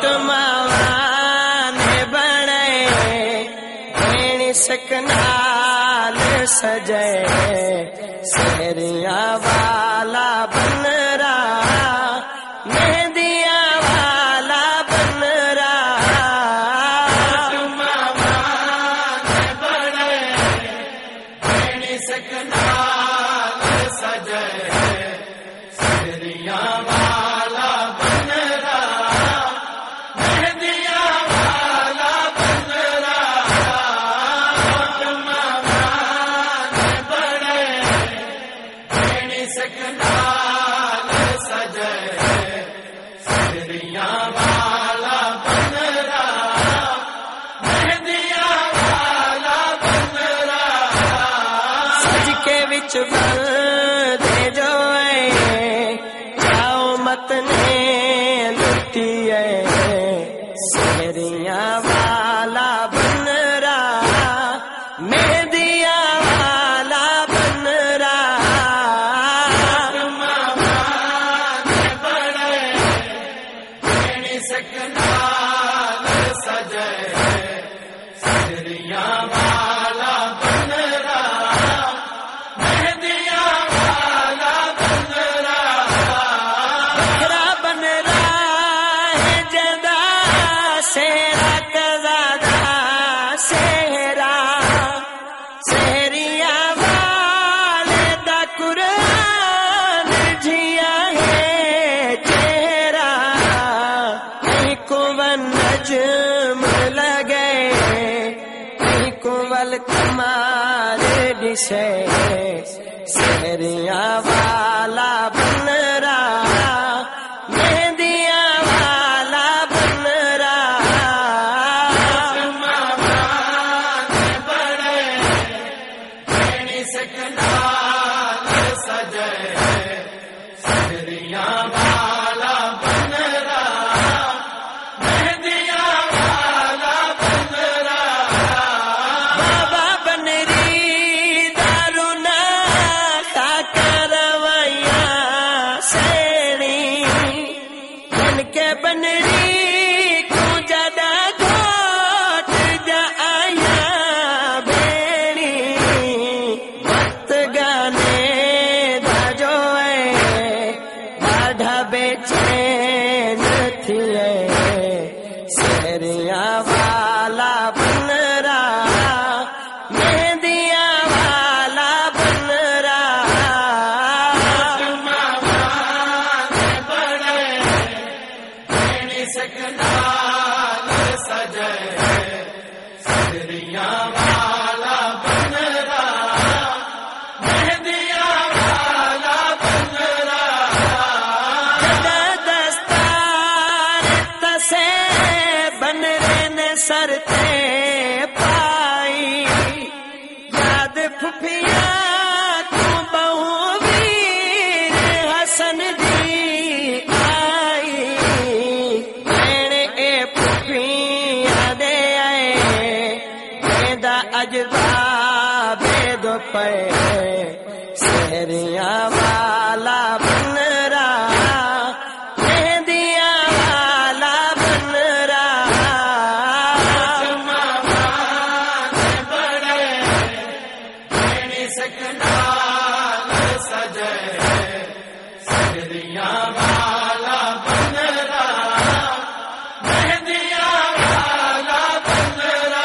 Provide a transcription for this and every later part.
मावान बने सकनाल सजे सहरिया वाला बनरा मेहंदिया वाला बनरा बने सकनाल सजे सहरिया वाला बनरा मेहंदिया वाला बनरा सकनाल सजे सहरिया वाला बनरा मेहंदिया वाला बनरा सज के विच दे जो जाओ मत ने लुटी सहरिया वाला बनरा मेहंदिया वाला बनरा सकनाल सजे सहरिया वाला बनरा मेहंदिया वाला बनरा बखरा बनरा है जदा सेरा कज़ादा सेहरा सहरिया वाले दा कुरान जिया है चेहरा कुवल नजम लगे कुवल कमाल दिशे सहरिया वाला बनरा मेहंदिया वाला बनरा बने सकनाल सजे सहरिया वाला बनरा बनरी को जदा घोट जाया बेड़ी वक्त गाने दाजो बाढ़ा बेचैन थी सहरिया वाला बनरा मेहंदिया वाला बनरा सकनाल सजे सहरिया वाला बनरा मेहंदिया वाला बनरा दस्तार तसे बनरे ने सरते पाई याद फुफिया तू बहु वीर हसन दी अजदा बेद पे सहरिया वाला बनरा मेहंदिया वाला बनरा बने सकनाल सजे सहरिया वाला बनरा मेहंदिया वाला बनरा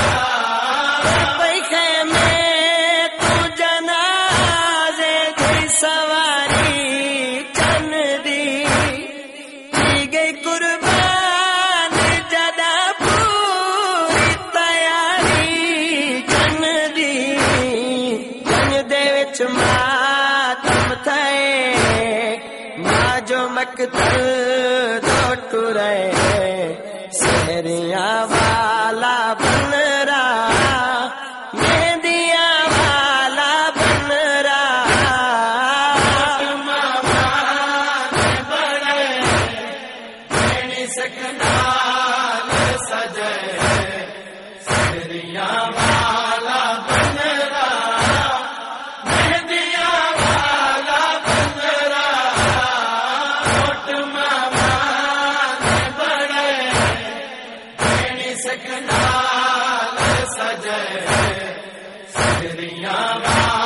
सवारी चन दी गई कुर्बान जदा पूरी तैयारी चन दी चन दे विच मातम थे मां जो मकतल दो टुरे सहरिया वाला बनरा मेहंदिया वाला बनरा सकनाल सजे सहरिया वाला बनरा मेहंदिया वाला बनरा سکنال سجے سریاں